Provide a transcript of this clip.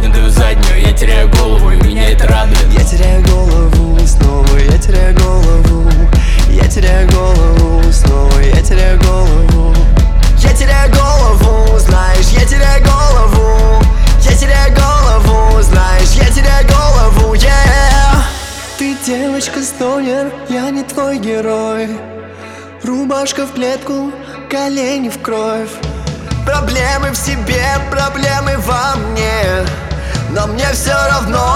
поднятую заднюю. Я теряю голову, и меня это радует. Я теряю голову, снова я теряю голову. Я теряю голову, снова я теряю голову. Я теряю голову, знаешь, я теряю голову. Я теряю голову, знаешь, я теряю голову, yeah. Ты девочка-стонер, я не твой герой. Рубашка в клетку, колени в кровь. Проблемы в себе, проблемы во мне, но мне все равно.